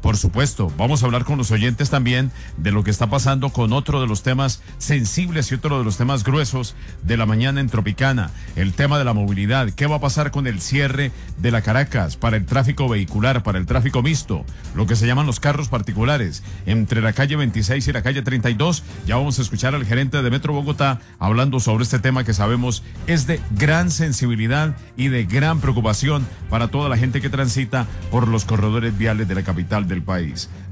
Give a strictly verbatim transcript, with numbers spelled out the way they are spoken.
Por supuesto, vamos a hablar con los oyentes también de lo que está pasando con otro de los temas sensibles y otro de los temas gruesos de la mañana en Tropicana, el tema de la movilidad. ¿Qué va a pasar con el cierre de la Caracas para el tráfico vehicular, para el tráfico mixto, lo que se llaman los carros particulares, entre la calle veintiséis y la calle treinta y dos? Ya vamos a escuchar al gerente de Metro Bogotá hablando sobre este tema que sabemos es de gran sensibilidad y de gran preocupación para toda la gente que transita por los corredores viales de la capital del país.